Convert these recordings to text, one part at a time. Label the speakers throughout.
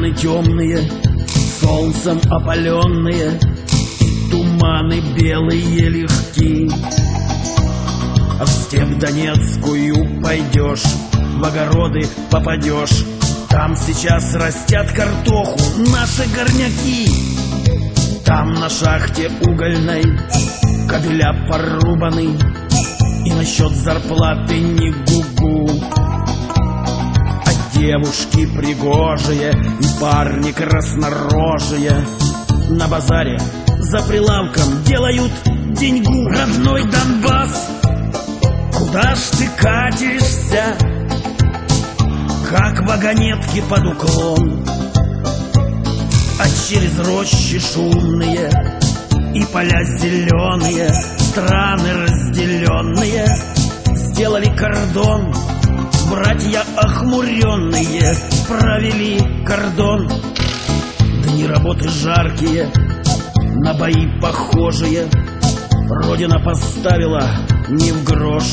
Speaker 1: Поляны темные, солнцем опаленные, туманы белые легки. А в степь Донецкую пойдешь, в огороды попадешь, там сейчас растят картоху наши горняки. Там на шахте угольной кабеля порубаны, и насчет зарплаты не гугу. А девушки пригожие и парни краснорожие на базаре за прилавком делают деньгу. Родной Донбасс, куда ж ты катишься, как вагонетки под уклон? А через рощи шумные и поля зеленые, страны разделенные сделали кордон. Братья охмуренные провели кордон. Дни работы жаркие, на бои похожие, Родина поставила не в грош,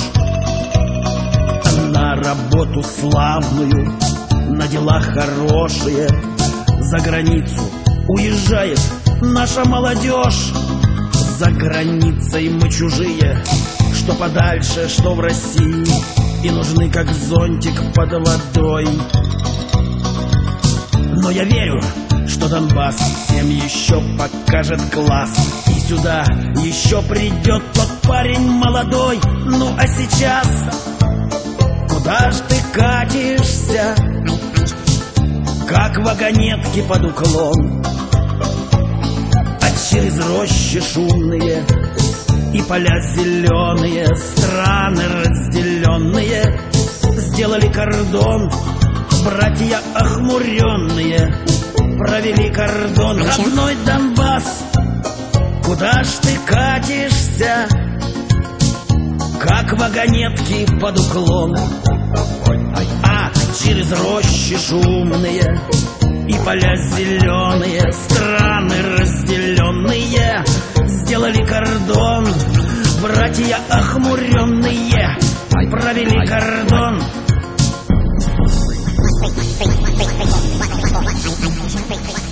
Speaker 1: а на работу славную, на дела хорошие. За границу уезжает наша молодежь. За границей мы чужие, что подальше, что в России, и нужны как зонтик под водой. Но я верю, что Донбасс всем еще покажет класс, и сюда еще придет тот парень молодой. Ну а сейчас куда ж ты катишься, как вагонетки под уклон? А через рощи шумные и поля зеленые, страны разделенные сделали кордон. Братья охмуренные провели кордон. Родной Донбасс, куда ж ты катишься, как вагонетки под уклон? А через рощи шумные и поля зеленые, страны разделенные сделали кордон. Братья охмуренные провели кордон.
Speaker 2: Wait.